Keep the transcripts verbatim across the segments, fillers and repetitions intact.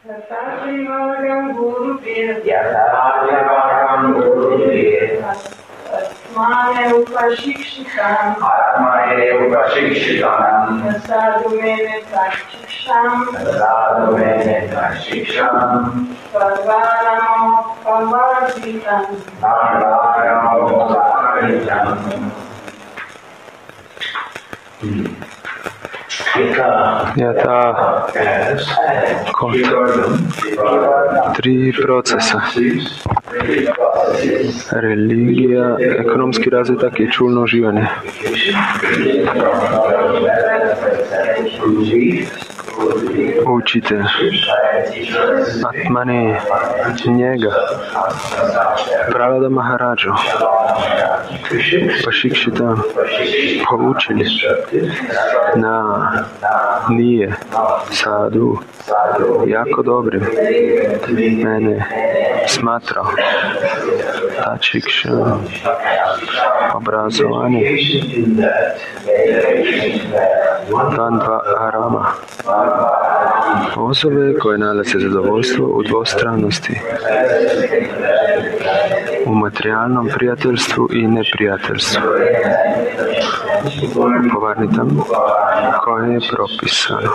Atmane upashikshitam Atmane upashikshitam Sadhu mene prakshiksham Sadhu mene prakshiksham Parvaramo pavarditam Parvaramo pavarditam. Yata kod tri procesa. Religija, ekonomski razvitak i čulno uživanje. Učitelj Atmani, njega, Prahlada Maharađu, Pašikšita, poučili na nije Sadhu jako dobrim. Mene smatrao Tačikša, obrazovanje, Dandva Arama, osobe koje nalaze zadovoljstvo u dvostranosti, u materijalnom prijateljstvu i neprijateljstvu. Povarnitam koje je propisano.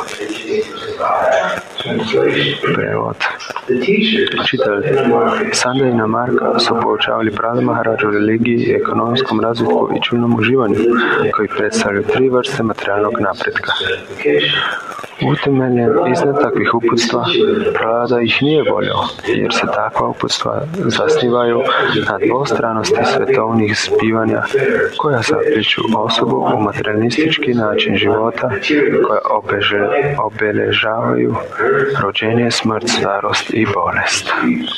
Prevod. Učitelj Sanda i Namarka su poučavali Prahladu Maharađu o religiji, ekonomskom razvitku i čulnom uživanju, koji predstavljaju tri vrste materijalnog napretka. Utemeljen iznad takvih uputstva, Prahlada ih nije volio, jer se takva uputstva zasnivaju na dvostranosti svetovnih zbivanja koja zapliču osobu u materialistički način života, koja obeže, obeležavaju rođenje, smrt, starost i bolest.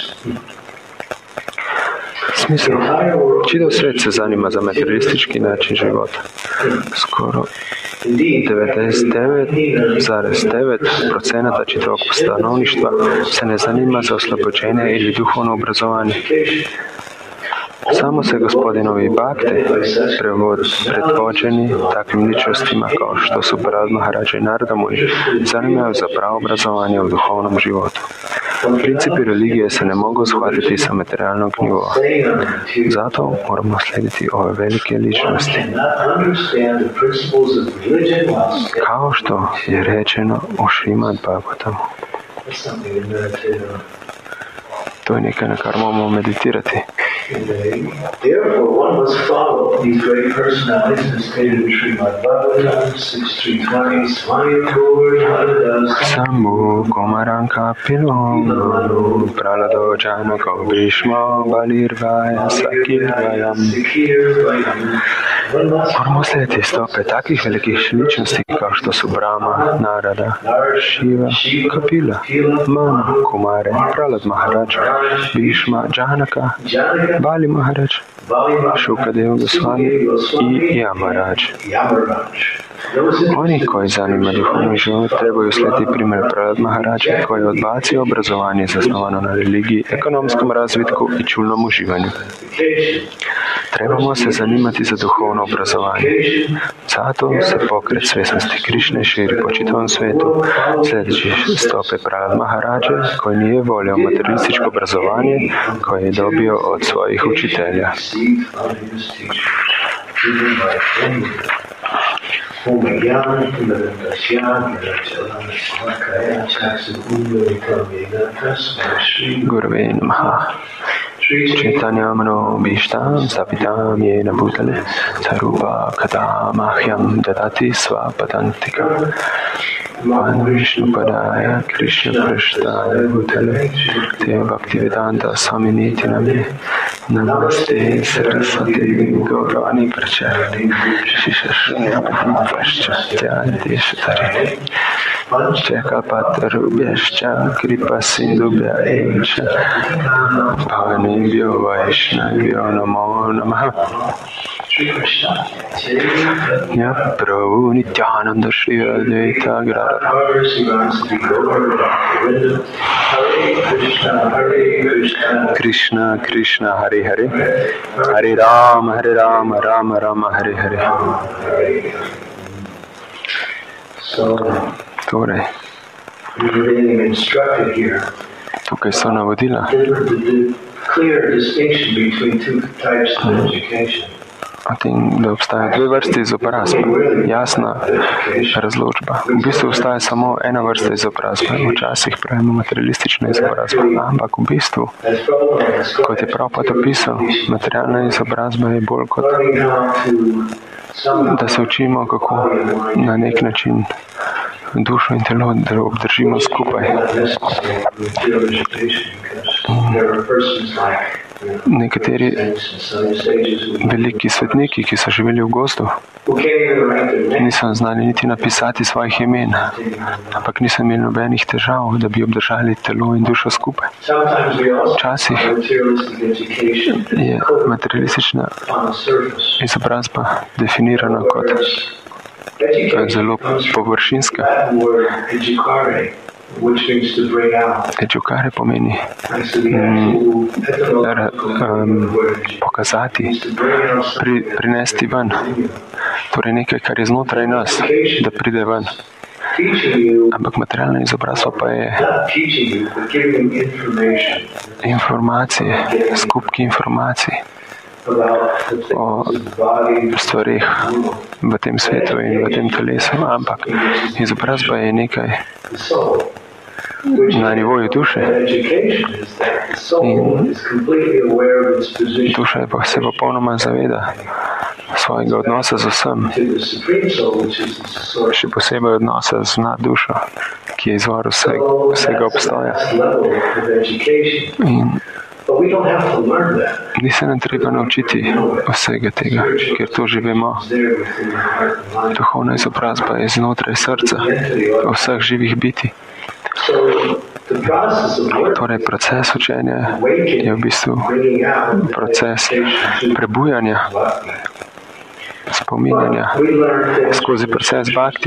Smisao. Čitav svijet se zanima za materialistički način života. Skoro devedeset devet zarez devet posto čitavog stanovništva se ne zanima za oslobođenje ili duhovno obrazovanje. Samo se gospodinovi bakte, predvođeni takvim ličnostima kao što su Prahlada Maharađa i Narada Muni, zanimaju za pravo obrazovanje u duhovnom životu. Principi religije se ne mogu shvatiti sa materijalnog nivoa. Zato moramo slijediti ove velike ličnosti. Kao što je rečeno u Šrimad Bhagavatamu. To je nekaj, na kar moramo meditirati. Therefore, one must follow these great personalities as stated in Srimad Bhagavatam six three twenty. Smayapur Haridas Sambhu Kumaranka Pilonu Prahlado Janako Bhishma Balirvaya Sakirvayam. Moramo slijediti stope takvih velikih ličnosti kao što su Brahma, Narada, Shiva, Kapila, Manu, Kumare, Prahlad Maharađa, Bhishma, Janaka, Bali Maharađ, Šukadeva Gosvami i Yamaraj. Oni koji zanima duhovni život trebaju slijediti primjer Prahlad Maharađa koji odbacio obrazovanje zasnovano na religiji, ekonomskom razvitku i čulnom uživanju. Trebamo se zanimati za duhovno obrazovanje. Zato se pokret svjesnosti Krišne širi po čitavom svijetu, sljedeći stope Prahlad Maharađe koji nije volio materialističko obrazovanje koje je dobio od svojih učitelja. Gurave Namaha. Chaitanyamano Bhishtam Sapitam Yena Bhutale Sarupa Katamahyam Dadati Svapadantika Van Vishnu Padaya Krishna Prashtaya Bhutale Te Bhaktivedanta Swaminiti Name Namaste Saraswati Gaurani Pracharati Shishashnyapati Paschatya Deshatari Chakapatarubhyascha Kripa Sindhubhya Echa Bhavanebhyo Vaishnavyo Namo Namaha. Ya Prabhu Nityananda Shri Advaita Gadadhara. Krishna Krishna Hare Hare Hare Rama Hare Rama Rama Rama Hare Hare. Torej, Tukaj so navodila. O tem, da obstaja dve vrste izobrazbe. Jasna razločba. V bistvu obstaja samo ena vrsta izobrazbe. Včasih pravimo materialistična izobrazba. Ampak v bistvu, kot je Prabhupada opisal, materialna izobrazba je bolj kot, da se učimo, kako na nek način dušo in telo, da obdržimo skupaj. Nekateri veliki svetniki, ki so živeli v gozdu, niso znali niti napisati svojih imen, ampak niso imeli nobenih težav, da bi obdržali telo in dušo skupaj. Včasih je materialistična izobrazba definirana kot zelo površinska. Edukare pomeni mm, r, um, pokazati, pri, prinesti ven. Torej nekaj, kar je znotraj nas, da pride ven. Ampak materialna izobrazba pa je informacije, skupki informacij o stvarih v tem svetu in v tem telesu. Ampak izobrazba je nekaj na nivoju duše. In duša je pa se popolnoma zaveda svojega odnosa z vsem, še posebej odnosa z nad dušo, ki je izvor vsega, vsega obstoja. In ni se nam treba naučiti vsega tega, ker to že vemo. Duhovna izobrazba je znotraj srca vseh živih bitij. Torej, proces učenja je v bistvu proces prebujanja, spominjanja skozi proces bhakti.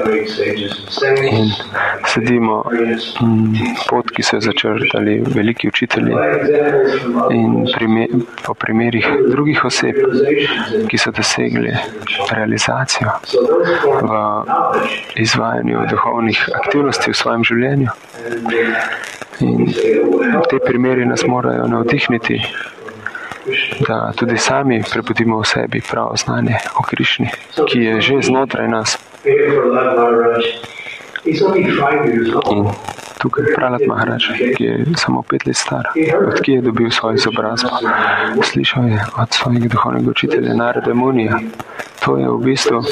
In sledimo m, pot, ki so jo začrtali veliki učitelji in primer, po primerih drugih oseb, ki so dosegli realizacijo v izvajanju duhovnih aktivnosti v svojem življenju. In te primeri nas morajo navdihniti, da tudi sami prebudimo v sebi pravo znanje o Krišni, ki je že znotraj nas. In tukaj je Prahlad Maharaj, ki je samo pet let star. Od kje je dobil svojo izobrazbo? Slišal je od svojega duhovnega učitelja Narada Munija. To je v bistvu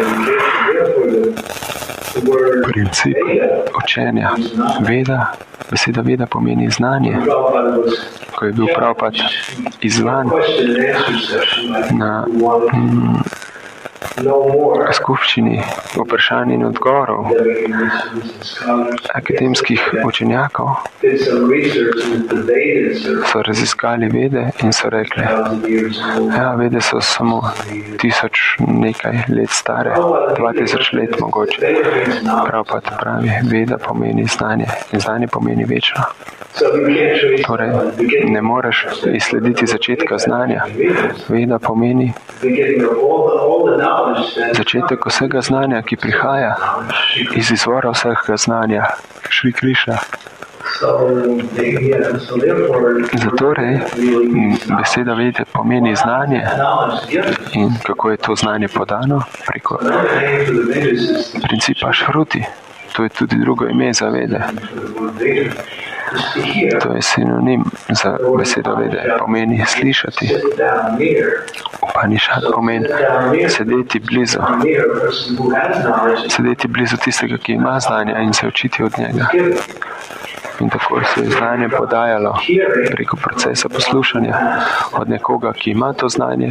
princip učenja. Veda, beseda veda pomeni znanje. Ko je bil Prabhupada izvan na mm, skupščini vprašanj in odgovorov akademskih učenjakov, so raziskali vede in so rekli, ja, vede so samo tisoč nekaj let stare, dva tisoč let mogoče. Prabhupada pravi, veda pomeni znanje in znanje pomeni večno. Torej, ne moreš izslediti začetka znanja. Veda pomeni začetek vsega znanja, ki prihaja iz izvora vsega znanja, Šri Kriša. Zatorej, beseda vede pomeni znanje in kako je to znanje podano preko principa Šruti. To je tudi drugo ime za vede. To je sinonim za besedo vede. Pomeni slišati. Upanishad pomeni sedeti blizu. Sedeti blizu tistega, ki ima znanje in se učiti od njega. In tako se je znanje podajalo preko procesa poslušanja od nekoga, ki ima to znanje,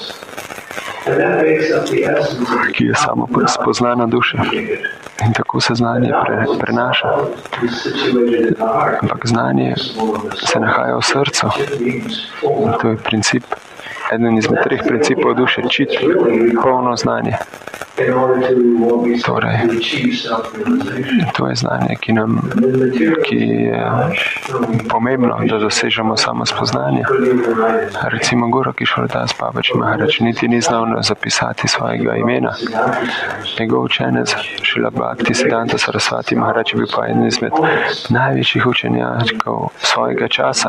ki je samo spoznana duša. In tako se znanje pre, prenaša. Ampak znanje se nahaja v srcu. In to je princip eden izmed treh principov duše, čit, polno znanje. Torej, to je znanje, ki, nam, ki je pomembno, da dosežemo samo spoznanje. Recimo Guru Kišoredas Babaji Maharaj niti ni znal zapisati svojega imena. Njegov učenec Šrila Bhakti Siddhanta Sarasvati Maharaj je bil pa eden izmed največjih učenjakov svojega časa.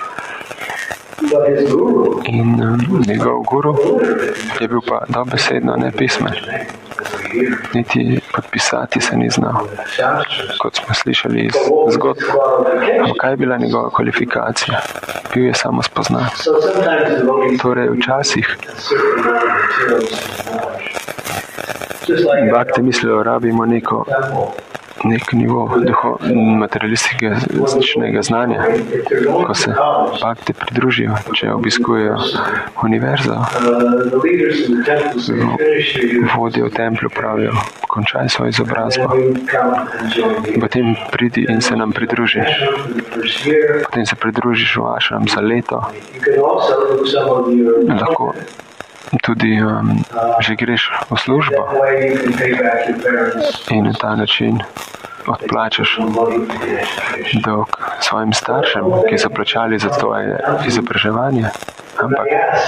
In um, njegov guru je bil pa dobesedno nepismen. Niti podpisati se ni znal, kot smo slišali iz zgodb. Ampak kaj je bila njegova kvalifikacija? Bil je samo spoznat. Torej, včasih Bhakti mislijo, rabimo neko nek nivo duho, materialističnega znanja, ko se Bhakti pridružijo, če obiskujejo univerzo, vodje v templju pravijo, končaj svojo izobrazbo, potem pridi in se nam pridruži. Potem se pridružiš v ašram za leto. Lahko tudi um, že greš v službo in na ta način odplačaš dolg svojim staršem, ki so plačali za tvoje izobraževanje. Ampak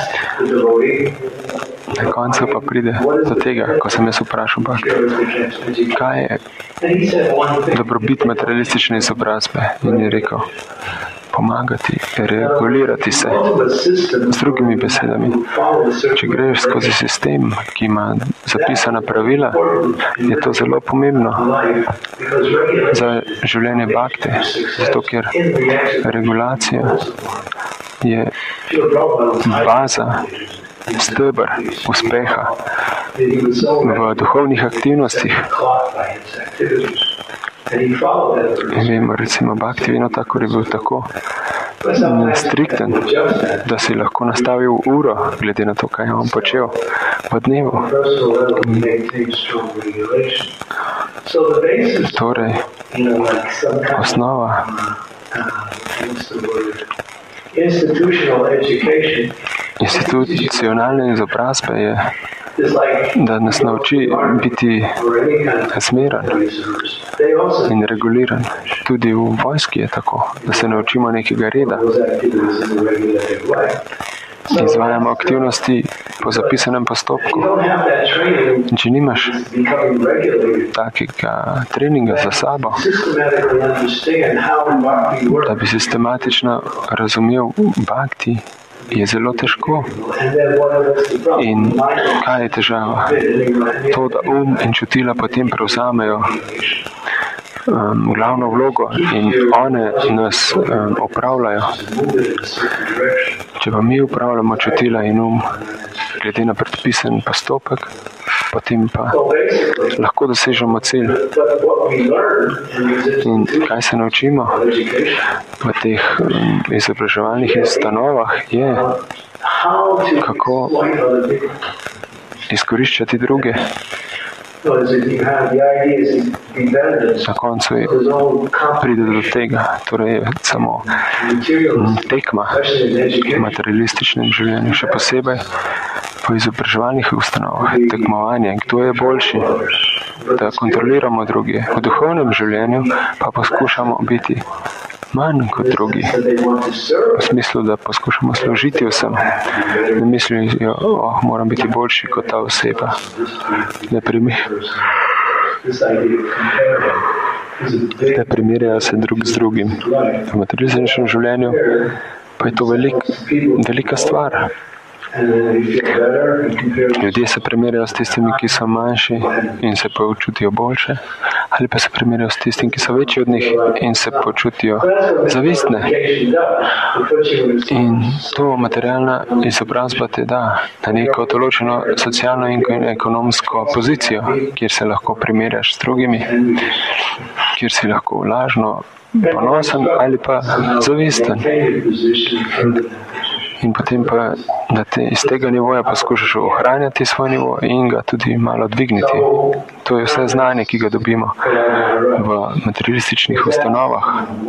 na koncu pa pride do tega, ko sem jaz vprašal, kaj je dobrobit materialistične izobrazbe, in je rekel, pomagati, regulirati se. Z drugimi besedami, če greš skozi sistem, ki ima zapisana pravila, je to zelo pomembno za življenje Bhakti, zato ker regulacija je baza, steber uspeha v duhovnih aktivnostih. In vemo, recimo, Bhakti Vinod-Thakur je bil tako strikten, da si lahko nastavil uro, glede na to, kaj je on počel v dnevu. Torej, osnova institucionalne izobrazbe je, da nas nauči biti zmeren in reguliran. Tudi v vojski je tako, da se naučimo nekega reda. Izvajamo aktivnosti po zapisanem postopku. In če nimaš takega treninga za sabo, da bi sistematično razumel Bhakti, je zelo težko. In kaj je težava? To, da um in čutila potem prevzamejo um, glavno vlogo in one nas um, opravljajo. Če pa mi upravljamo čutila in um glede na predpisan postopek, potem pa lahko dosežemo cilj. In kaj se naučimo v teh um, izobraževalnih ustanovah je, kako izkoriščati druge. Na koncu pride do tega, torej je samo tekma v materialističnem življenju, še posebej po izobraževalnih ustanovah, tekmovanje, kdo je boljši, da kontroliramo druge. V duhovnem življenju pa poskušamo biti manj kot drugi. V smislu, da poskušamo služiti vsem. Ne mislijo, oh, moram biti boljši kot ta oseba. Ne, primi... ne primerjajo se drug z drugim. V materialističnem življenju pa je to velik, velika stvar. Ljudje se primerjajo s tistimi, ki so manjši in se počutijo boljše, ali pa se primerjajo s tistimi, ki so večji od njih in se počutijo zavistne. In to materialna izobrazba te da na neko določeno socialno in ekonomsko pozicijo, kjer se lahko primerjaš s drugimi, kjer si lahko lažno ponosen ali pa zavisten. in potem pa na te, iz tega nivoja poskušaš ohranjati svoj nivo in ga tudi malo dvigniti. To je vse znanje, ki ga dobimo v materialističnih ustanovah.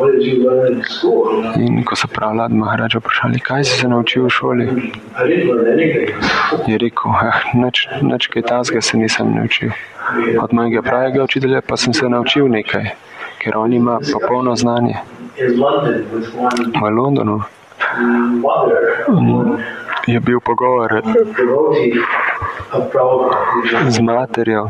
In ko so Prahlad Maharaja vprašali, kaj si se naučil v šoli, je rekel, eh, nič, nič kaj tazga se nisem naučil. Od mojega pravega učitelja pa sem se naučil nekaj, ker on ima popolno znanje. V Londonu je bil pogovor z materjo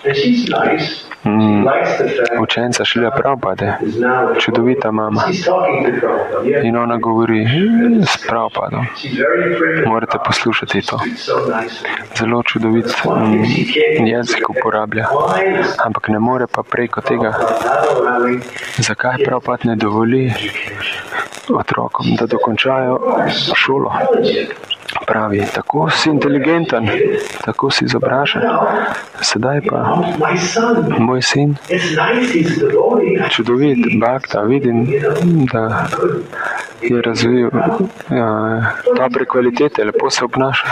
mm, učenca Šrila Prabhupade, čudovita mama. In ona govori s Prabhupadom. Morate poslušati to. Zelo čudovit mm, jezik uporablja. Ampak ne more pa preko tega. Zakaj Prabhupad ne dovoli otrokom, da dokončajo šolo? Pravi, tako si inteligenten, tako si izobražen. Sedaj pa moj sin, čudovit, Bhakta, vidim, da je razvil uh, dobre kvalitete, lepo se obnaša.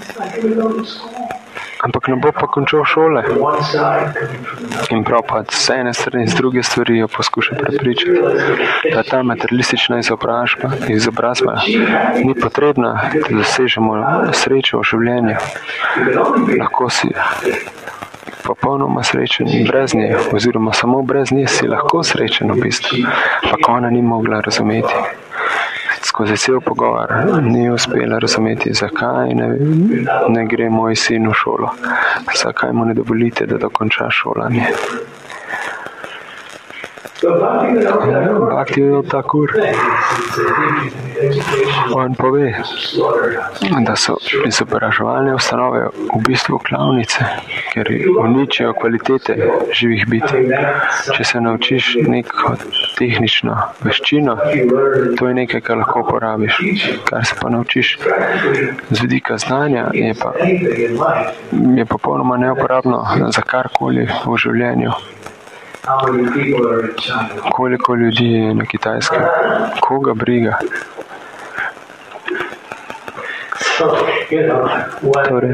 Ampak ne bo pa končal šole. In Prabhupada z ene strani, z druge stvari jo poskuša prepričati, da ta materialistična izobrazba, izobrazba ni potrebna, da dosežemo srečo v življenju. Lahko si popolnoma srečen brez nje, oziroma samo brez nje si lahko srečen v bistvu. Ampak ona ni mogla razumeti. Skozi cel pogovor ni uspela razumeti, zakaj ne, ne gre moj sin v šolo, zakaj mu ne dovolite, da dokonča šolanje. Bhakti Thakur, on pove, da so izobraževalne ustanove v bistvu klavnice, ker uničijo kvalitete živih biti. Če se naučiš neko tehnično veščino, to je nekaj, kar lahko uporabiš. Kar se pa naučiš z vidika znanja, je pa je popolnoma neuporabno za karkoli v življenju. Koliko ljudi je na Kitajskem? Koga briga? Torej,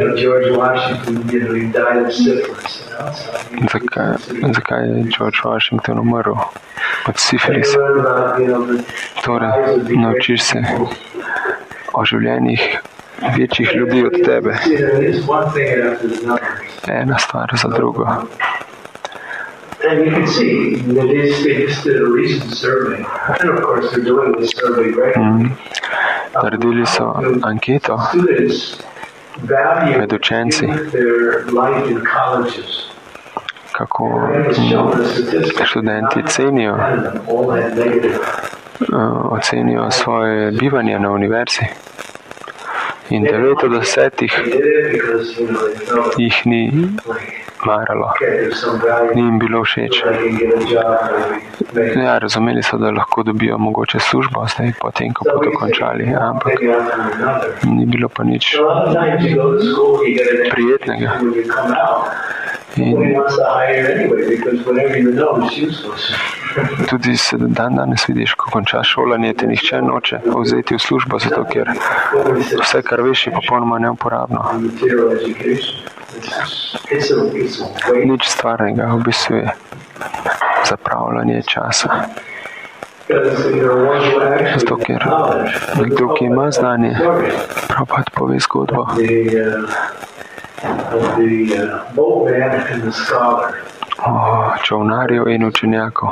zakaj, zakaj je George Washington umrl od sifilisa? Torej, naučiš se o življenjih večjih ljudi od tebe. Ena stvar za drugo. And you can see that they just did a recent survey. And of course they're doing this survey right now. Naredili so anketo med učenci, kako študenti cenijo, ocenijo svoje bivanje na univerzi. In devet od desetih jih ni maralo, ni jim bilo všeč. Ja, razumeli so, da lahko dobijo mogoče službo, zdaj potem, ko bodo končali, ampak ni bilo pa nič prijetnega. In tudi se dan danes vidiš, ko končaš šolanje, te nihče noče vzeti v službo, zato ker vse, kar veš, je popolnoma neuporabno. Nič stvarnega, v bistvu je zapravljanje časa. Zato ker nekdo, ki ima znanje, Prabhupada pove zgodbo o čolnarju in učenjaku.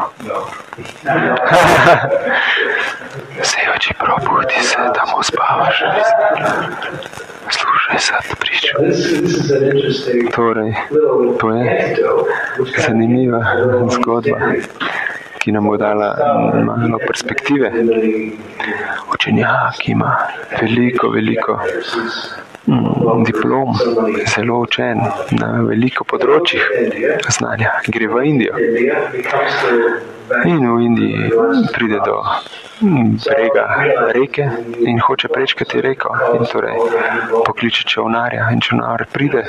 Sevači, probudi se, da mu spavaš. Slušaj sad priču. Torej, to je zanimiva zgodba, ki nam bo dala malo perspektive. Učenjak ima veliko, veliko mm, diplom, zelo učen na veliko področjih znanja. Gre v Indijo. In v Indiji pride do brega reke in hoče prečkati reko. In torej pokliče čolnarja in čolnar pride.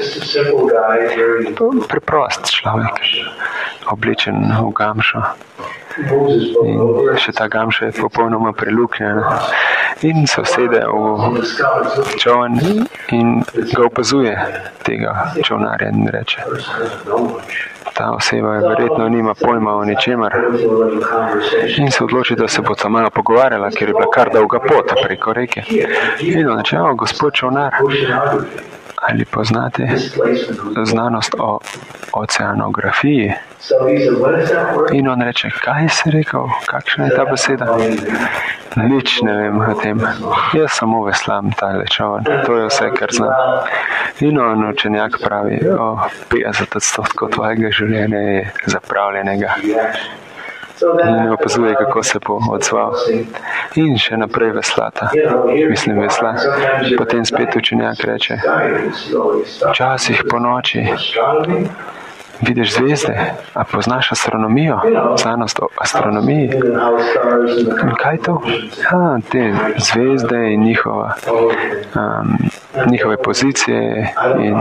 Preprost človek, oblečen v gamšo. In še ta gamša je popolnoma preluknjena. in se usede v čoln in ga opazuje, tega čolnarja, in reče: ta oseba verjetno nima pojma o ničemer, in se odloči, da se bo ta malo pogovarjala, ker je bila kar dolga pot preko reke. In on reče: o, gospod čolnar, ali poznate znanost o oceanografiji? In on reče: kaj si rekel, kakšna je ta beseda? Nič ne vem o tem, jaz samo veslam tale čoln, to je vse, kar znam. In on učenjak pravi: o, petdeset odstotkov tvojega življenja je zapravljenega. In opazuje, kako se bo odzval. In še naprej veslata. Mislim, vesla. Potem spet učenjak reče: včasih po noči vidiš zvezde, a poznaš astronomijo, znanost o astronomiji? In kaj to? Ja, te zvezde in njihova, um, njihove pozicije. In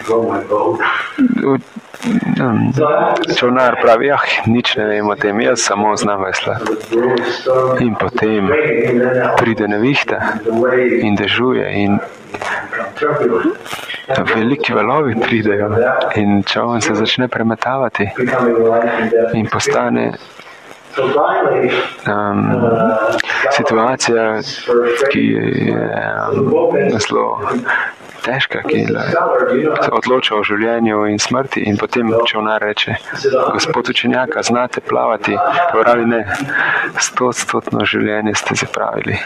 um, čolnar pravi: ah, nič ne vem o tem, jaz samo znam veslati. In potem pride nevihta in dežuje in veliki valovi pridejo in čoln se začne premetavati in postane um, situacija, ki je um, zelo težka, ki se odloča o življenju in smrti. In potem čolnar reče: gospod učenjaka, znate plavati? Pravi: ne, stotstotno življenje ste zapravili.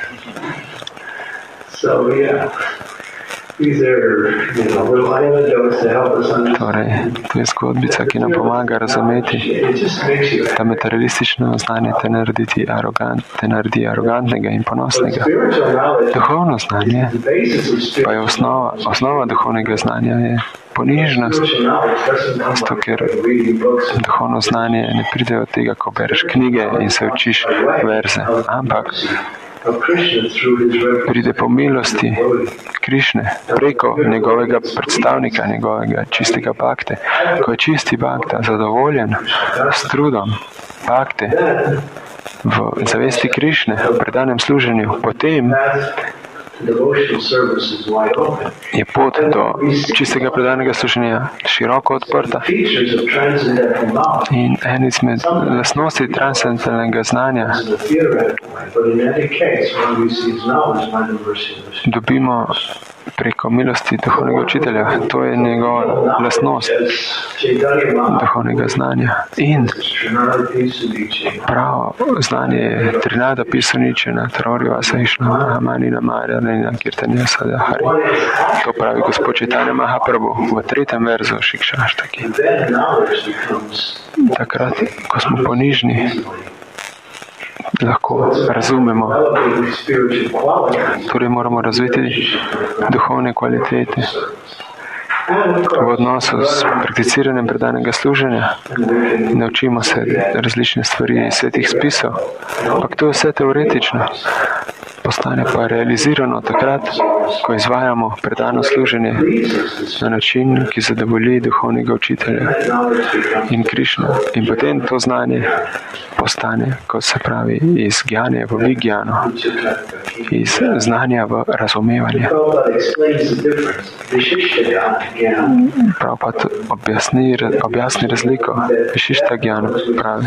Torej, to je zgodbica, ki nam pomaga razumeti, da materialistično znanje te naredi, arogant, te naredi arogantnega in ponosnega. Duhovno znanje pa je osnova, osnova duhovnega znanja je ponižnost, zato ker duhovno znanje ne pride od tega, ko bereš knjige in se učiš verze, ampak pride po milosti Krišne, preko njegovega predstavnika, njegovega čistega bhakte. Ko je čisti bhakta zadovoljen s trudom bhakte v zavesti Krišne, v predanem služenju, potem je pot do čistega predanega služenja široko odprta. In en izmed lastnosti transcendentalnega znanja dobimo preko milosti duhovnega učitelja. To je njegova lastnost duhovnega znanja. In pravo znanje je Trinada Pisuničena, Trorjeva Sahišna, Amanina Marjanina, Kirtanja Sadahari. To pravi gospod Čitanja Mahaprabhu v tretjem verzu Šikšaštaki. Takrat, ko smo ponižni, lahko razumemo. Torej moramo razviti duhovne kvalitete v odnosu s prakticiranjem predanega služenja. Naučimo se različne stvari iz svetih spisov, ampak to je vse teoretično. Postane pa realizirano takrat, ko izvajamo predano služenje na način, ki zadovolji duhovnega učitelja in Krišna. In potem to znanje postane, kot se pravi, iz gjanje v vigjano, iz znanja v razumevanje. Prav pa to objasni, objasni razliko. Višišta gjano pravi.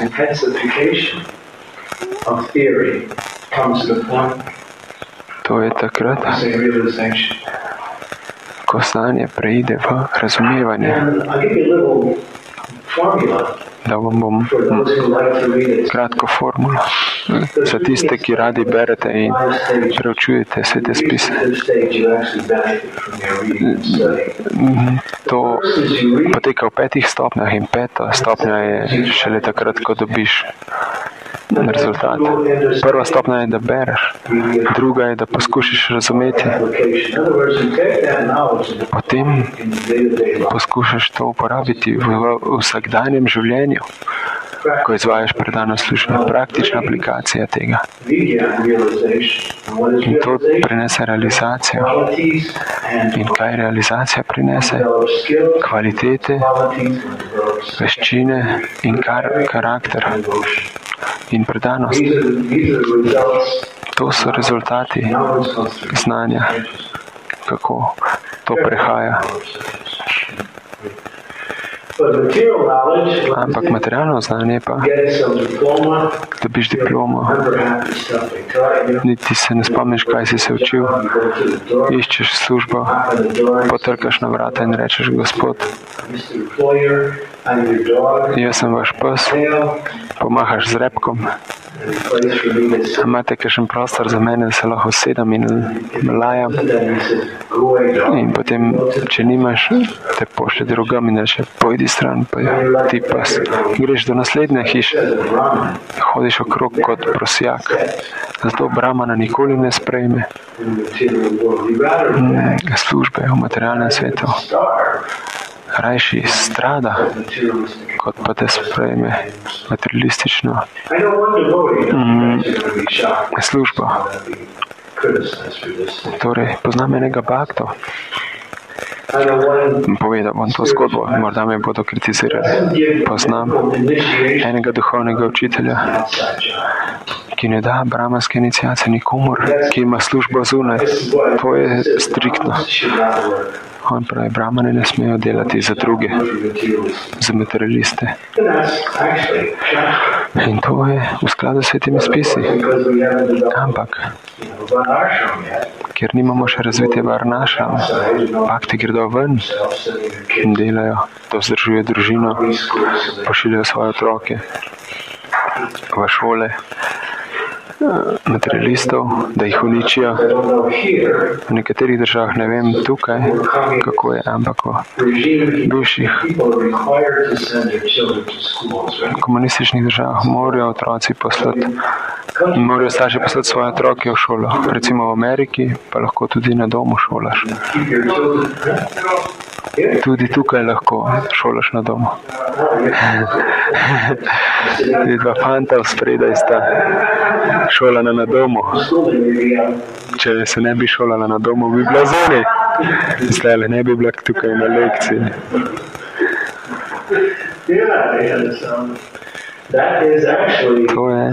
To je takrat, ko znanje preide v razumevanje. Da vam bom kratko formulo za tiste, ki radi berete in preučujete svete spise. To poteka v petih stopnjah in peta stopnja je šele takrat, ko dobiš rezultat. Prva stopnja je, da bereš, druga je, da poskušaš razumeti. Potem poskušaš to uporabiti v vsakdanjem življenju, ko izvajaš predano služenje, praktična aplikacija tega. In to prinese realizacijo. In kaj realizacija prinese? Kvalitete, veščine in kar, karakter in predanost. To so rezultati znanja, kako to prehaja. Ampak materialno znanje pa, dobiš diplomo, niti se ne spomniš, kaj si se učil, iščeš službo, potrkaš na vrata in rečeš: Gospod, jaz sem vaš pes, pomahaš z repkom. Imate kakšen prostor za mene, da se lahko sedem in lajam? In potem, če nimaš, te pošlje drugam in reče: pojdi stran, pa ti pas. Greš do naslednje hiše, hodiš okrog kot prosjak. Zato Brahmana nikoli ne sprejme službe v materialnem svetu. Rajši strada, kot pa te sprejme materialistično mm, službo. Torej, poznam enega bhakto. Povedal bom to zgodbo, morda me bodo kritizirali. Poznam enega duhovnega učitelja, ki ne da brahmanske iniciacije nikomor, ki ima službo zunaj. To je striktno. On pravi, brahmane ne smejo delati za druge, za materialiste. In to je v skladu s svetimi spisi. Ampak, ker nimamo še razvite varnašam, bhakti gredo ven in delajo, to vzdržuje družino, pošiljajo svoje otroke v šole materialistov, da jih uničijo. V nekaterih državah, ne vem tukaj, kako je, ampak v bivših komunističnih državah morajo otroci poslati, morajo starši poslati svoje otroke v šolo. Recimo v Ameriki pa lahko tudi na domu šolaš. Tudi tukaj lahko šolaš na domu. Dva fanta spredaj sta šolana na domu. Če se ne bi šolala na domu, bi bila zunaj. Zdaj ne bi bila tukaj na lekciji. To je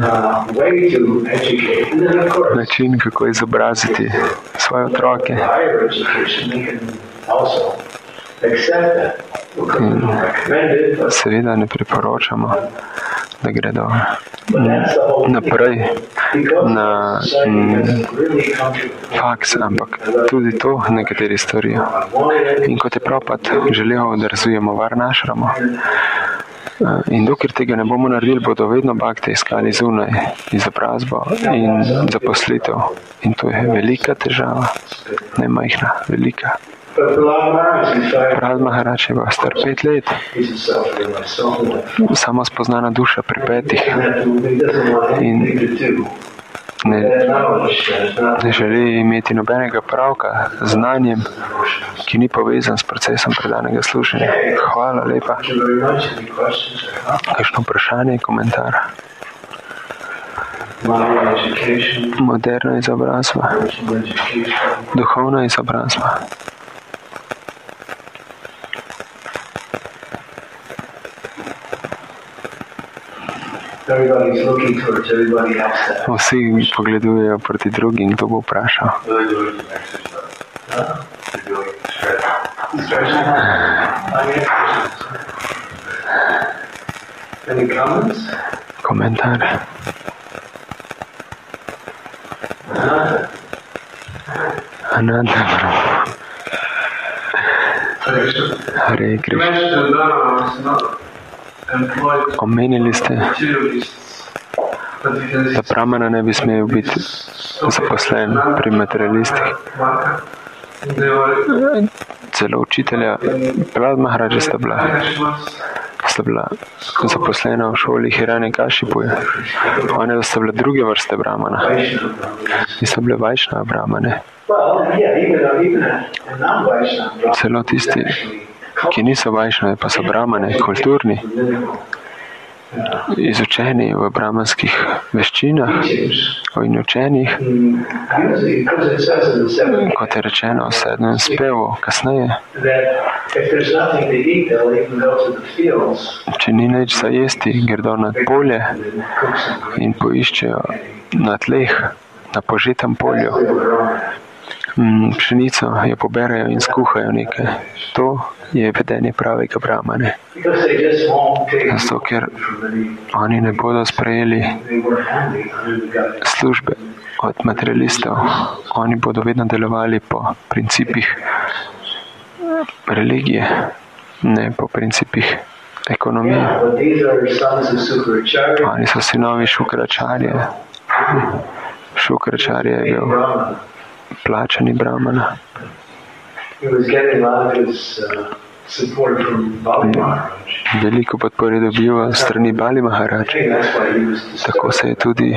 način, kako izobraziti svoje otroke. In seveda ne priporočamo, da gredo naprej na mm, faks, ampak tudi to nekateri storijo. In kot je Prabhupada želel, da razvijemo varnašramo, in dokler tega ne bomo naredili, bodo vedno bhakti iskali zunaj izobrazbo in zaposlitev. In to je velika težava, ne majhna, velika. Prahlad Maharaj je bil star pet let, samo spoznana duša pri petih in ne, ne želi imeti nobenega pravka z znanjem, ki ni povezan s procesom predanega služenja. Hvala lepa. Kakšno vprašanje, komentar? Moderna izobrazba, duhovna izobrazba. Vsi pogledujejo proti drugim in to bo vprašal. Komentar. Ananda Prabhu. Hare Krishna. Omenili ste, da Brahmana ne bi smel biti zaposlen pri materialistih. Celo učitelja Prahlad Maharaja sta bila, sta bila zaposlena v šoli Hiranyakashipuja. One sta bile druge vrste Brahmana. Niso bile Vajšnava Brahmane. Celo tisti, ki niso Vajšnave, pa so Brahmane, kulturni, izučeni v brahmanskih veščinah in učenih, kot je rečeno v sedmem spevu kasneje. Če ni nič za jesti, gredo na polje in poiščejo na tleh na požetem polju. Pšenico jo poberajo in skuhajo nekaj. To je vedenje pravega brahmane. Zato, ker oni ne bodo sprejeli službe od materialistov. Oni bodo vedno delovali po principih religije, ne po principih ekonomije. Oni so sinovi Šukračarje. Šukračarje je bil plačani brahmana. Veliko podpore je dobil strani Bali Maharaj. Tako se je tudi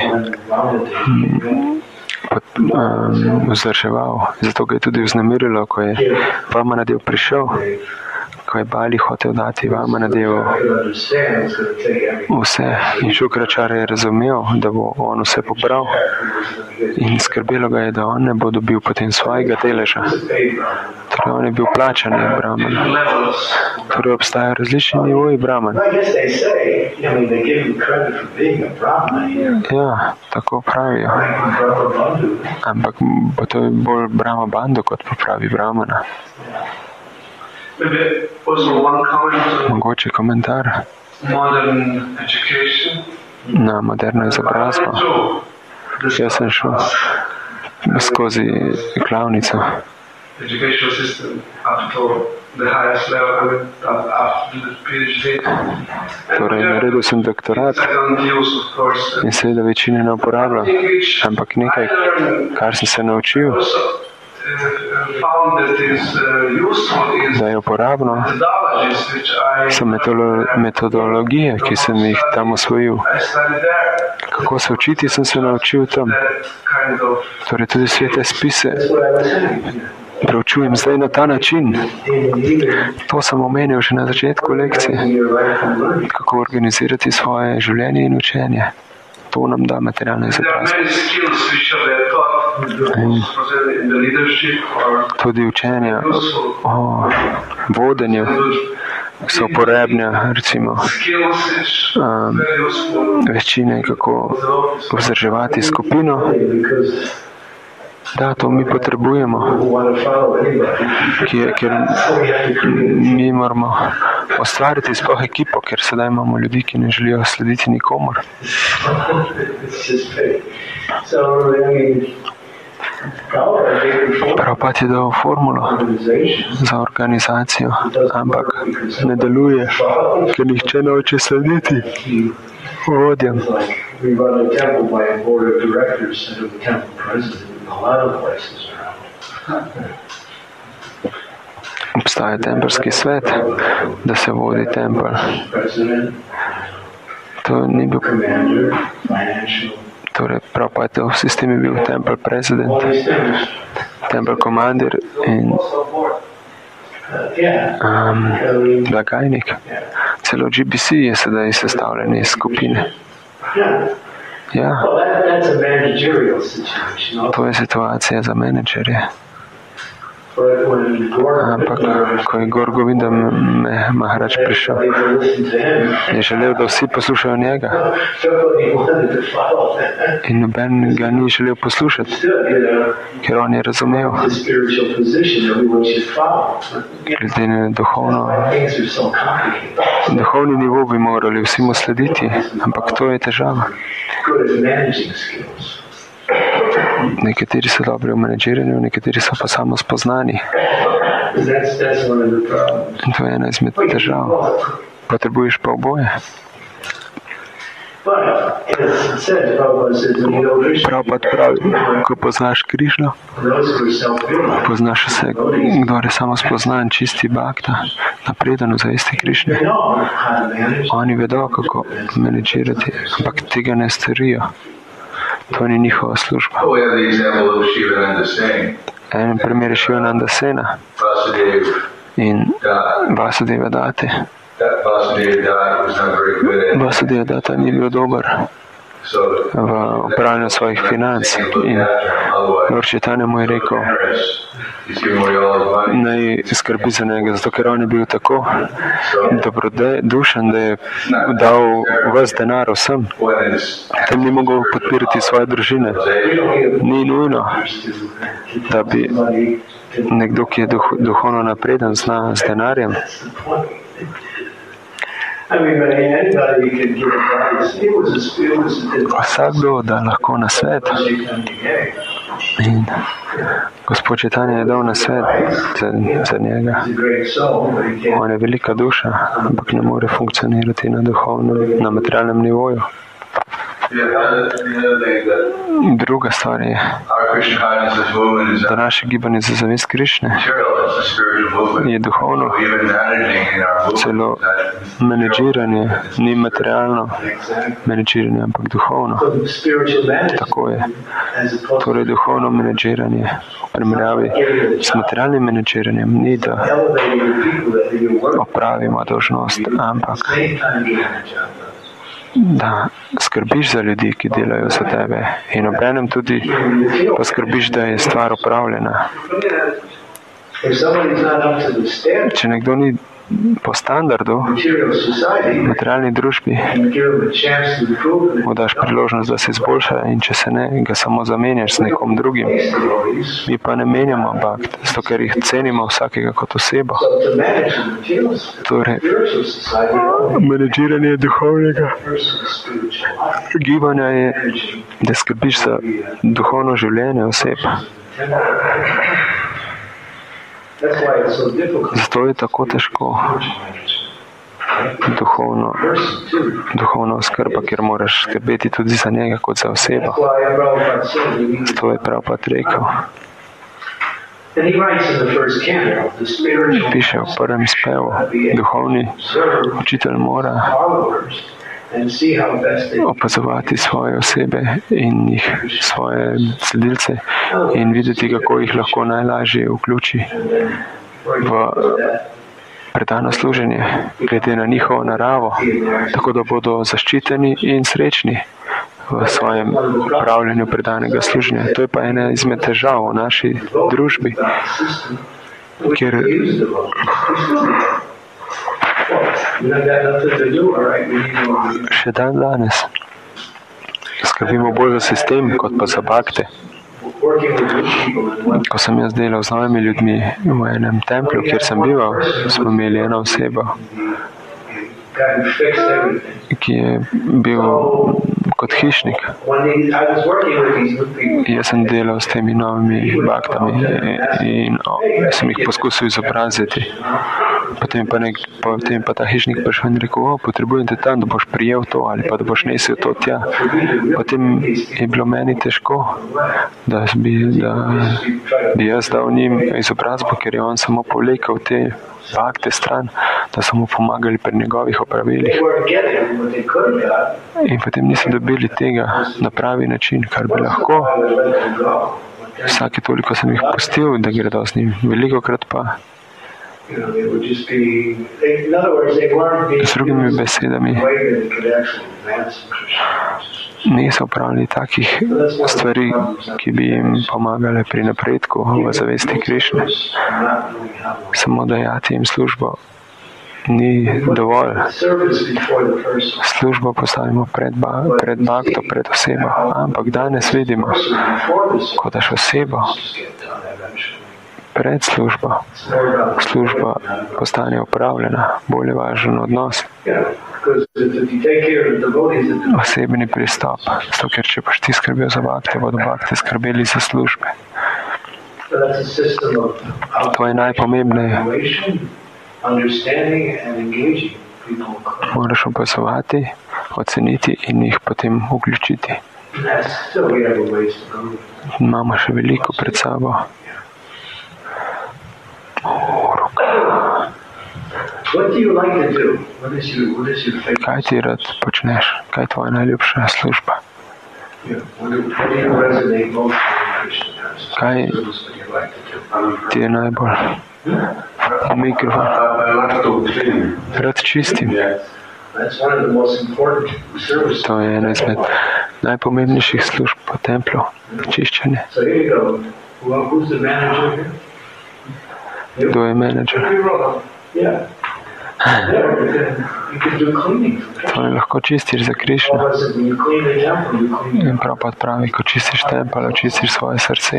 um, vzdrževal. Zato ga je tudi vznemirilo, ko je Vamanadev prišel, ko je Bali hotel dati Vamanadevu vse. In Šukračarja je razumel, da bo on vse pobral. In skrbelo ga je, da on ne bo dobil potem svojega deleža. Torej, on je bil plačan brahman. Torej, obstajajo različni nivoji brahman. Ja, tako pravijo. Ampak bo to bolj Brahma Bandhu, kot pa pravi brahmana. Mogoče komentar na moderno izobrazbo. Jaz sem šel skozi klavnico. Torej, naredil sem doktorat in seveda večine ne uporabljam, ampak nekaj, kar sem se naučil, da je uporabno, so metodologije, ki sem jih tam osvojil. Kako se učiti, sem se naučil tam. Torej, tudi svete spise preučujem zdaj na ta način. To sem omenil že na začetku lekcije. Kako organizirati svoje življenje in učenje. To nam da materialna izobrazba. Tudi učenja o vodenju so uporabne, recimo um, veščine, kako vzdrževati skupino. Da, to mi potrebujemo, ker, ker mi moramo ustvariti sploh ekipo, ker sedaj imamo ljudi, ki ne želijo slediti nikomor. Prabhupada je dal formulo za organizacijo, ampak ne deluje, ker nihče noče slediti vodjam. Obstaja tempelski svet, da se vodi tempel. To ni bil, torej Prabhupada v sistemu je bil tempel president, tempel komandir in um, blagajnik. Celo G B C je sedaj sestavljen iz skupine. Ja, to je situacija za menedžerje. Ampak, ko je Gaur Govinda Maharaj prišel, je želel, da vsi poslušajo njega. In noben ga ni želel poslušati, ker on je razumel. Glede na duhovno, duhovni nivo bi morali vsi mu slediti, ampak to je težava. Nekateri so dobri v menedžiranju, nekateri so pa samo spoznani. In to je ena izmed težav. Potrebuješ pa oboje. Prabhupada pravi, ko poznaš Krišno, poznaš se, kdo je samo spoznan, čisti bhakta, napreden v zavesti Krišne. Oni vedo, kako menedžirati, ampak tega ne storijo. To ni njihova služba. En primer je Shivananda Sena in Vasudeva Date. Vasudeva Data ni bil dober v upravljanju svojih financ. In Lord Chaitanya mu je rekel, naj skrbi za njega, zato ker on je bil tako dobrodušen, da je dal ves denar vsem. Tem ni mogel podpirati svoje družine. Ni nujno, da bi nekdo, ki je duh, duhovno napreden, zna z denarjem. Vsakdo da lahko na svet. In Gospod Chaitanya je dal na svet za, za njega. On je velika duša, ampak ne more funkcionirati na duhovnem, na materialnem nivoju. Druga stvar je, da naše gibanje za zavest Krišne je duhovno, celo menedžiranje, ni materialno menedžiranje, ampak duhovno. Tako je. Torej, duhovno menedžiranje v primerjavi s materialnim menedžiranjem ni, da opravimo dolžnost, ampak da skrbiš za ljudi, ki delajo za tebe, in obenem tudi poskrbiš, da je stvar opravljena. Če nekdo ni po standardu v materialni družbi, mu daš priložnost, da se izboljša, in če se ne, ga samo zamenjaš z nekom drugim. Mi pa ne menjamo bhakt, zato ker jih cenimo vsakega kot osebo. Torej, menedžiranje duhovnega gibanja je, da skrbiš za duhovno življenje oseb. Zato je tako težko duhovno, duhovno skrba, ker moraš skrbeti tudi za njega kot za osebo. Zato je Prabhupada rekel. Piše v prvem spevu, duhovni učitelj mora opazovati svoje osebe in jih, svoje sledilce, in videti, kako jih lahko najlažje vključi v predano služenje, glede na njihovo naravo, tako da bodo zaščiteni in srečni v svojem upravljanju predanega služenja. To je pa ena izmed težav v naši družbi, kjer še dan danes skrbimo bolj za sistem, kot pa za bhakte. Ko sem jaz delal z novimi ljudmi v enem templju, kjer sem bival, smo imeli eno osebo, ki je bil kot hišnik. Jaz sem delal s temi novimi bhaktami in o, sem jih poskusil izobraziti. Potem pa, nek, potem pa ta hišnik prišel in rekel, o, potrebujem te tam, da boš prijel to ali pa da boš nesel to tja. Potem je bilo meni težko, da bi, da bi jaz dal njim izobrazbo, ker je on samo povlekel te bhakte stran, da so mu pomagali pri njegovih opravilih. In potem niso dobili tega na pravi način, kar bi lahko. Vsake toliko sem jih pustil, da gredo z njim. Velikokrat pa z drugimi besedami niso upravljali takih stvari, ki bi jim pomagale pri napredku v zavesti Krišne. Samo dajati jim službo ni dovolj. Službo postavimo pred, ba, pred bhakto, pred osebo. Ampak danes vidimo, ko daš osebo pred službo, služba postane upravljena, bolj je važen odnos. Osebni pristop, zato ker če boš ti skrbel za bhakte, bodo bhakte skrbeli za službe. To je najpomembneje. Moraš opazovati, oceniti in jih potem vključiti. Imamo še veliko pred sabo. Kaj ti rad počneš? Kaj je tvoja najljubša služba? Kaj ti je najbolj? Mikrofon. Rad čistim. To je ena izmed najpomembnejših služb po templu, čiščenje. Kdo je menedžer? To je lahko čistiš za Krišno. In Prabhupada pravi, ko čistiš tempel, čistiš svoje srce.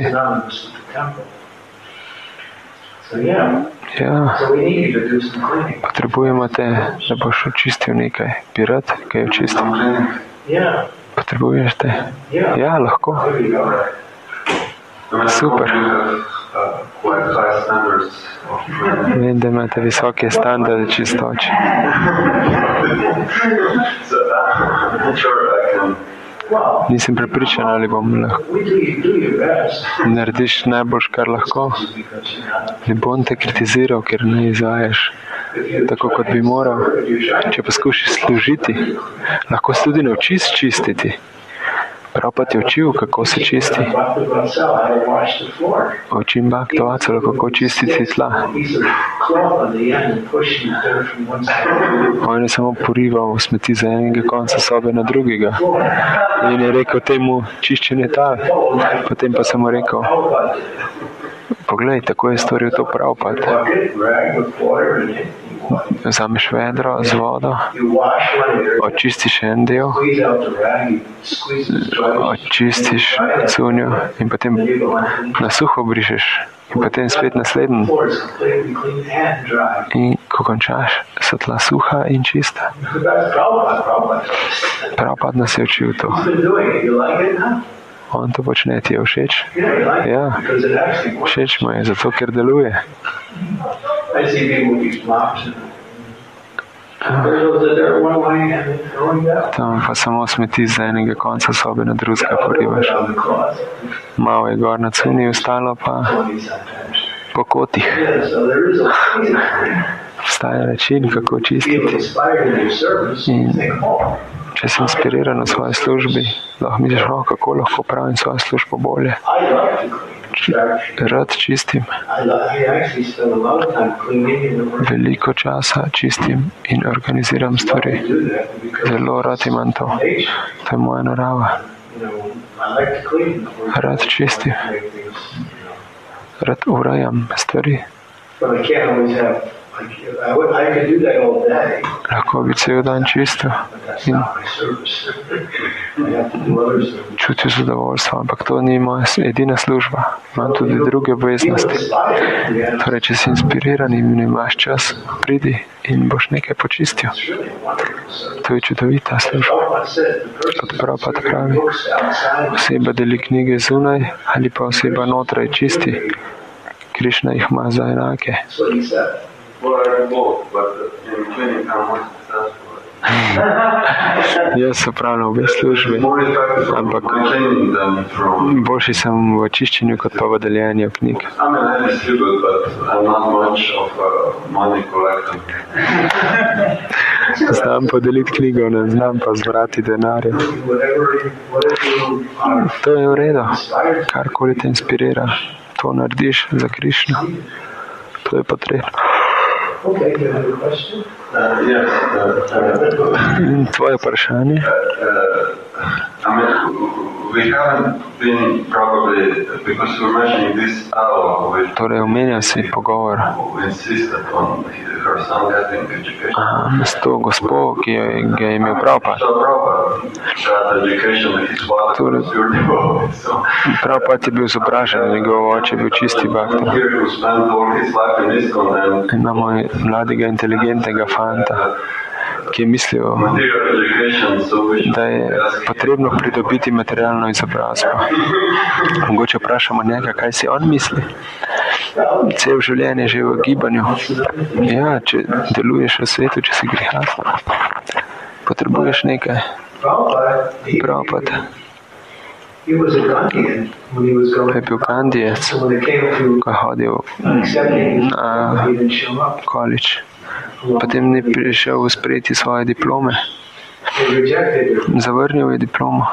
Ja, potrebujemo te, da boš očistil nekaj. Bi rad, kaj očistil? Potrebuješ te? Ja, lahko. Super. Vem, da imate visoke standarde čistoče. Nisem prepričan, ali bom lahko. Narediš najboljš, kar lahko. Ne bom te kritiziral, ker ne izvajaš tako, kot bi moral. Če poskušaš služiti, lahko se tudi naučiš čistiti. Prabhupada ti učil, kako se čisti. Učim Bhakta-vatsala, kako čistiti tla. On je samo porival smeti za enega konca sobe na drugega. In je rekel temu čiščenje tal. Potem pa sem mu rekel, poglej, tako je storil to Prabhupada. Vzameš vedro z vodo, očistiš en del, očistiš cunjo in potem na suho brišeš in potem spet naslednji. In ko končaš, so tla suha in čista. Prabhupada nas je učil to. On to počne, ti je všeč? Ja, všeč mu je, zato ker deluje. Tam pa samo smeti z enega konca sobe na drugega porivaš. Malo je gor na cuni, ostalo pa po kotih. Vstaja način, kako čistiti. In če si inspiriran v svoji službi, lahko misliš, oh, kako lahko pravim svojo službo bolje. Rad čistim. Veliko časa čistim in organiziram stvari. Zelo rad imam to. To je moja narava. Rad čistim. Rad urajam stvari. Lahko bi cel dan čisto in čutil zadovoljstvo, ampak to ni moja edina služba. Imam tudi druge obveznosti. Torej, če si inspiriran in imaš čas, pridi in boš nekaj počistil. To je čudovita služba. Kot Prabhupada pravi, oseba deli knjige zunaj ali pa oseba notraj čisti. Krišna jih ima za enake. Jaz opravljam obe službi, ampak boljši sem v čiščenju kot pa v deljenju knjig. Znam podeliti knjigo, ne znam pa zbrati denarja. To je v redu. Karkoli te inspirira, to narediš za Krišno. To je potrebno. Okay, you have a question? Uh, yes. Uh, uh, Tvoje vprašanje? Uh, uh, I mean, we haven't been probably, because we're mentioning this hour, which Torej, omenjal si pogovor insisted on her son getting education. a, s to gospo, ki je, ga je imel Prabhupada. So Prabhupada got education, his father Torej, was pure devotee, so Prabhupada je bil izobražen, njegov oče je bil čisti bhakta. here who spent all his life in ISKCON and Imamo mladega, inteligentnega fanta, ki je mislil, material education, so we da je potrebno pridobiti materialno izobrazbo. Mogoče vprašamo njega, kaj si on misli. Cel življenje že v gibanju. Ja, če deluješ v svetu, če si grihasten, potrebuješ nekaj. Prabhupada je bil Gandijec, ko je hodil na college. Potem ni prišel sprejeti svoje diplome. Zavrnil je diplomo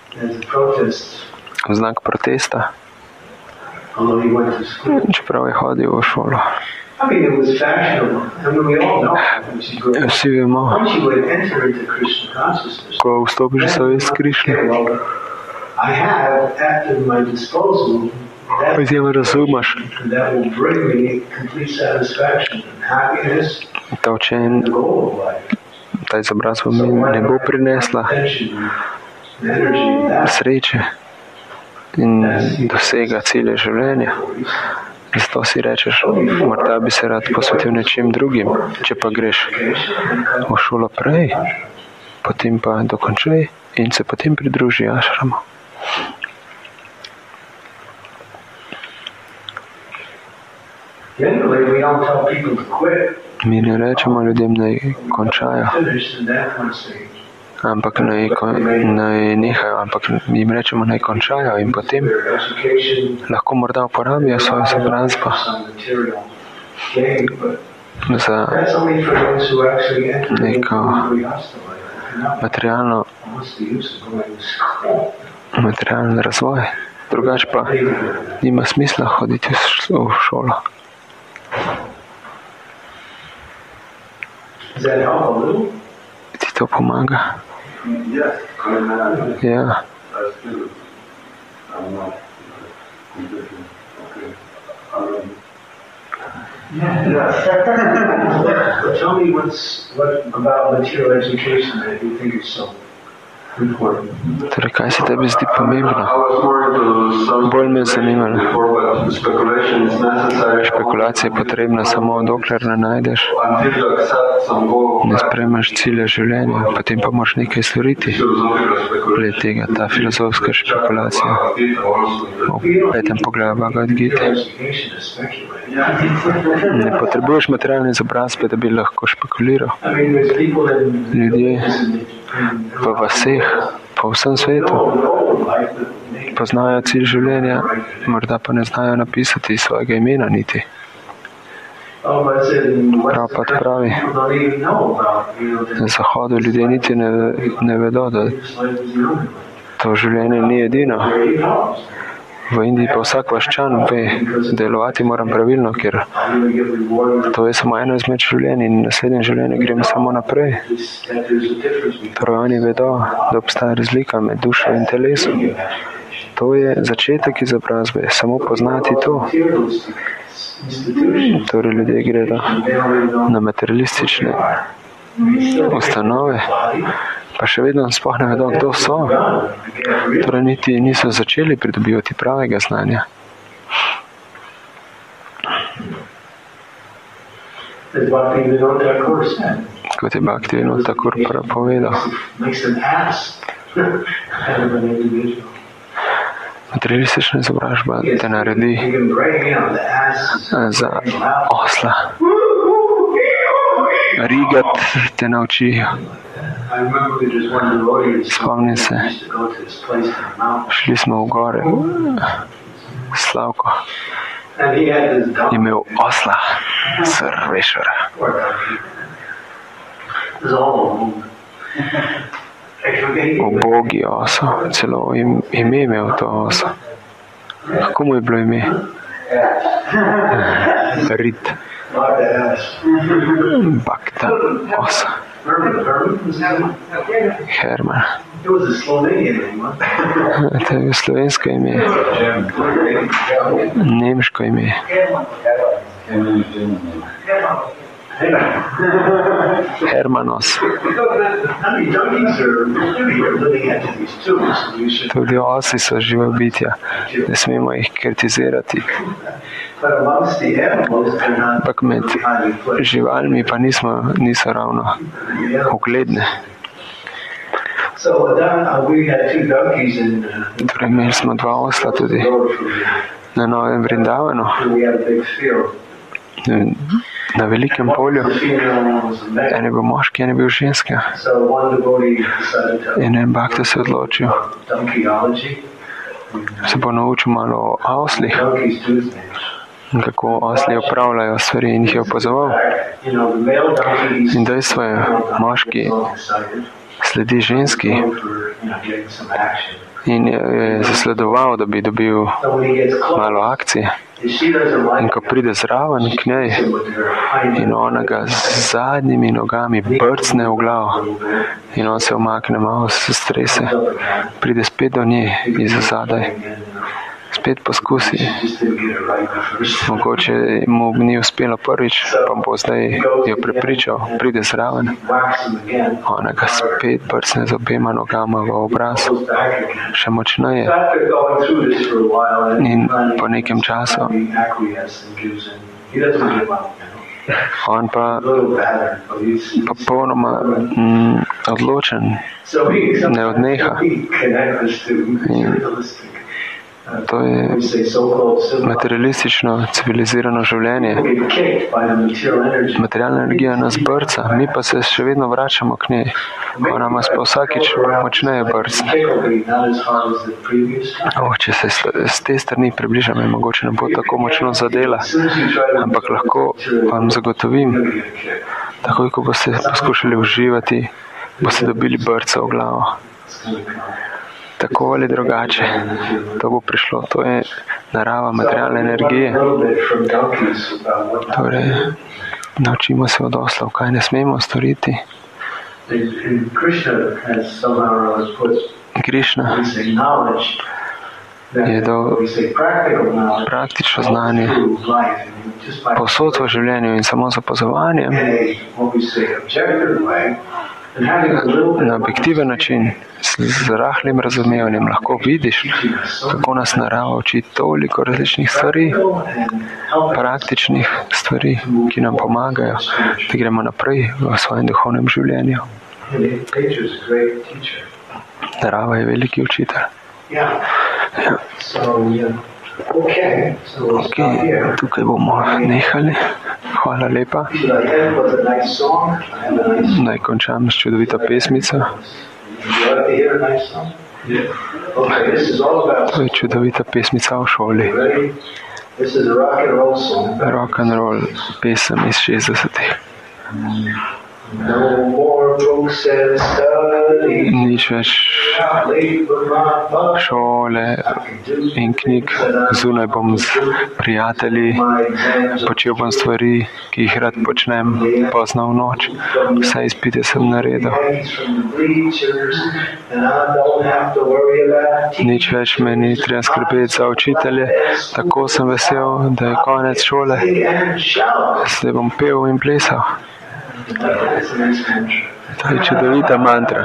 v znak protesta, čeprav je hodil v šolo. I mean, it was fashionable. I mean, we all know once you grow up. Vsi vemo, Once you would enter into Krishna consciousness, ko vstopiš v zavest Krišne, well, I have at my disposal that, potem razumeš, that will bring me complete satisfaction and happiness ta učenje, and the goal of life. ta izobrazba mi ne bo prinesla Attention and energy, that sreče in dosega cilja življenja. Zato si rečeš, morda bi se rad posvetil nečim drugim, če pa greš v šolo prej, potem pa dokončaj in se potem pridruži ašramu. generally we don't tell people to quit. Mi ne rečemo ljudem, naj končajo, Finish and then once they ampak naj, naj nehajo, ampak jim rečemo, naj končajo in potem their education, lahko morda uporabijo svojo izobrazbo some material gain, but za that's only for those who actually enter into neko the hostile life. materialno, What's the use of going to school? materialni razvoj. Drugač pa nima smisla hoditi v š- v šolo. Does that help a little? Ti to pomaga? Yes, I mean, uh, Ja. I still, I'm not completely okay. I mean, But tell me what's what about material education that you think is so important. Torej, kaj se tebi zdi pomembno? I was more into some Bolj me je zanimalo. before, but speculation is necessary Špekulacija je potrebna samo dokler ne najdeš, until you accept some goal of ne life. spremeš cilja življenja, potem pa moraš nekaj storiti. Philosophical speculation. Glede tega, ta filozofska špekulacija. Bhagavad Gita also. V petem poglavju Bhagavad Gite. Education is speculating. Ne potrebuješ materialne izobrazbe, da bi lahko špekuliral. I mean, there's people in Ljudje in- v vaseh, po vsem svetu, know life, but they poznajo cilj življenja, morda pa ne znajo napisati svojega imena niti. Oh, but it's in Prabhupada pravi, people don't even know about, you know, that na zahodu ljudje niti ne, ne vedo, da this life is the only life. to življenje ni edino. There he goes. V Indiji pa vsak vaščan ve, delovati moram pravilno, ker I'm going to get rewarded. to je samo eno izmed življenj in naslednje življenje gremo samo naprej. This, that there's a difference between Torej oni vedo, da obstaja razlika med dušo in telesom. To je začetek izobrazbe, samo poznati to. materialistic institutions. Torej ljudje gredo They don't even know na materialistične ustanove, pa še vedno sploh ne vedo, kdo so. Torej niti niso začeli pridobivati pravega znanja. As Bhaktivinoda Thakur said, Kot je Bhaktivinoda Thakur povedal, makes an ass out of an individual. materialistična izobrazba te naredi You can bring, you know, the ass is za osla. Rigat te naučijo. I remember there was one devotee that Spomnim se, used to go to this place in the mountains. šli smo v gore, Slavko And he had this je dog. imel osla, Srvešvara. Poor dog. It was all alone. Actually, Ubogi oso, celo im, ime imel to oso. Kako mu je bilo ime? Rit, Bought the ass. Bakta, osa, Herman, Herman was that one? Herman. It was a Slovenian name, huh? To je bil slovensko ime, nemško ime. Hermanos. I mean, donkeys are living entities too, so you should. Tudi osi so živa bitja, ne smemo jih kritizirati. But amongst the animals, they're not Ampak med highly fledged. živalmi pa nismo, niso ravno Yeah. ugledne. So uh, that, uh, we had two donkeys in uh, Torej imeli smo dva osla tudi road from na Novem Vrindavanu, and we had a big field. na velikem polju. The female one was a En male. je bil moški, en je bil ženska. So one devotee decided to In en bakta se je odločil, donkeyology. se bo naučil malo o oslih, Donkeys do things. in kako osli opravljajo stvari in jih je opazoval. You know, the male donkeys In dejstvo je, moški excited, sledi ženski going for, you know, getting some action. in je zasledoval, da bi dobil malo akcije. In ko pride zraven k njej in ona ga z zadnjimi nogami brcne v glavo in on se umakne, malo se strese, pride spet do nje iz zadaj. Spet poskusi. Mogoče mu ni uspelo prvič, pa bo zdaj jo prepričal, pride zraven. Ona ga spet brcne z obema nogama v obraz, še močneje. In po nekem času on pa popolnoma mm, odločen, ne odneha. In to je materialistično, civilizirano življenje. Materialna energija nas brca, mi pa se še vedno vračamo k njej. Ona nas pa vsakič močneje brcne. Oh, če se z te strani približam, je mogoče ne bo tako močno zadela, ampak lahko vam zagotovim, takoj, ko boste poskušali uživati, boste dobili brca v glavo. Tako ali drugače, to bo prišlo, to je narava materialne energije. Torej, naučimo se od oslov, kaj ne smemo storiti. Krišna je dal praktično znanje povsod v življenju in samo z opazovanjem na objektiven način, z rahlim razumevanjem lahko vidiš, kako nas narava uči toliko različnih stvari, praktičnih stvari, ki nam pomagajo, da gremo naprej v svojem duhovnem življenju. Narava je veliki učitelj. Ja. Ok, tukaj bomo nehali. Hvala lepa. Naj končam s čudovito pesmico. To je čudovita pesmica o šoli. Rock and roll pesem iz šestdesetih. Nič več šole in knjig, zunaj bom z prijatelji, počel bom stvari, ki jih rad počnem pozno v noč, vse izpite sem naredil. Nič več me ni treba skrbeti za učitelje, tako sem vesel, da je konec šole, zdaj bom pel in plesal. To je čudovita mantra.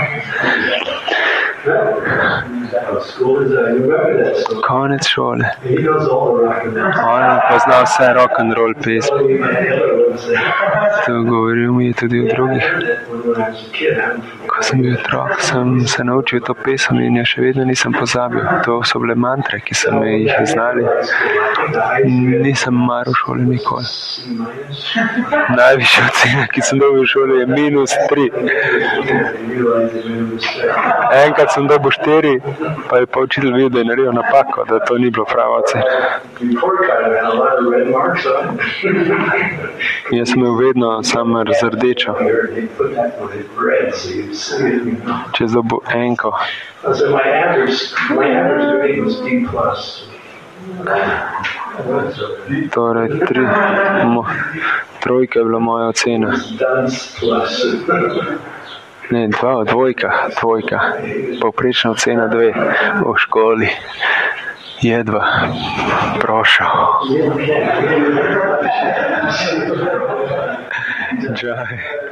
Konec šole. On je poznal vse rock and roll pesmi. To govoril mi je tudi o drugih. Ko sem bil otrok, sem se naučil to pesem in jo še vedno nisem pozabil. To so bile mantre, ki so me jih znali. Nisem maral v šoli nikoli. Najvišja ocena, ki sem dobil v šoli, je minus tri. Enkrat sem dobil štiri, pa je pa učitelj videl, da je naredil napako, da to ni bilo prava ocena. Jaz sem imel vedno samo z rdečo. Če dobil enko. Torej, tri, mo, trojka je bila moja ocena. Ne, dva, dvojka, dvojka. Povprečna ocena dve v školi. Jedva prošel. Džaj.